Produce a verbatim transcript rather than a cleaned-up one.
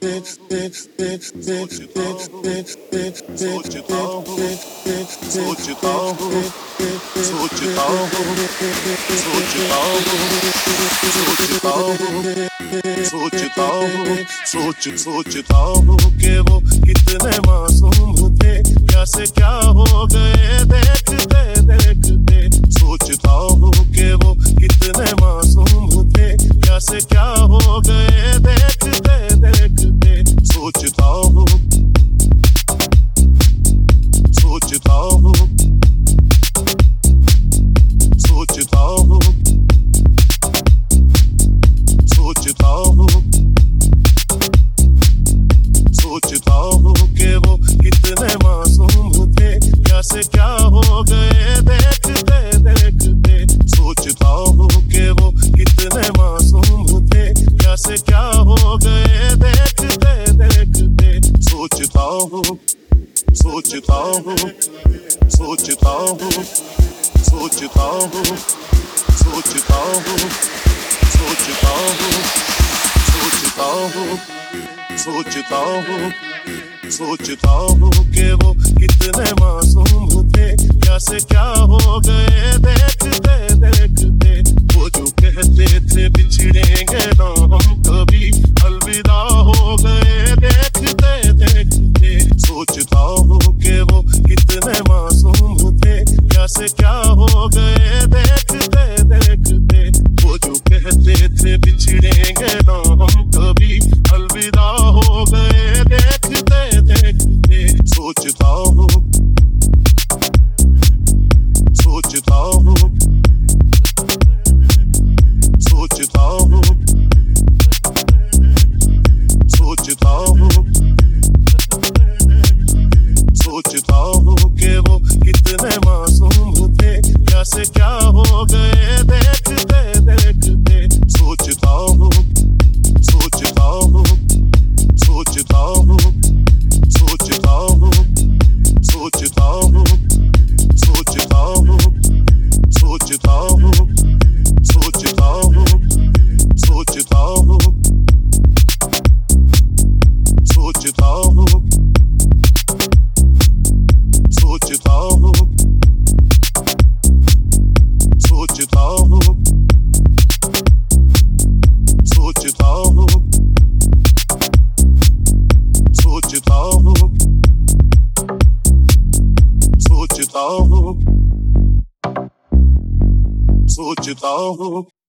सोचता हूँ सोचता हूँ सोचता हूँ सोचता हूँ सोचता हूँ सोचता हूँ सोच सोचता हूँ कि वो कितने मासूम थे, क्या से क्या हो गए देखते देखते। सोचता हूँ कि वो कितने मासूम थे, क्या से क्या हो गए देखते देखते। सोचता हूँ सोचता हूँ सोचता हूँ सोचता हूँ सोचता हूँ कि वो कितने मासूम थे, क्या से क्या हो गए देखते देखते। सोचता हूँ कि वो कितने मासूम थे, क्या से क्या हो गए देखते देखते। सोचता हूँ सोचता हूँ सोचता हूँ सोचता हूँ सोचता हूँ सोचता हूँ सोचता हूँ सोचता हूँ सोचता हूँ कि वो कितने मासूम थे, क्या से क्या हो गए देखते देखते। वो जो कहते थे बिछड़ेंगे ना हम कभी, अलविदा हो गए देखते देखते। सोचता हूँ कि वो कितने मासूम थे, क्या से क्या हो गए देखते देखते। वो जो कहते थे बिछड़ेंगे ना हम कभी, अलविदा हो गए देखते देखते। सोचता हूँ सोचता हूँ सोचता हूँ सोचता हूँ सोचता हूँ कि वो कितने मासूम थे, क्या से क्या हो गए देखते देखते। सोचता हूँ सोचता हूँ सोचता हूँ सोचता हूँ सोचता हूँ सोचता हूँ सोचता हूँ सोचता हूँ सोचता हूँ सोचता हूँ सोचता हूँ सोचता हूँ सोचता हूँ सोचता हूँ सोचता हूँ सोचता हूँ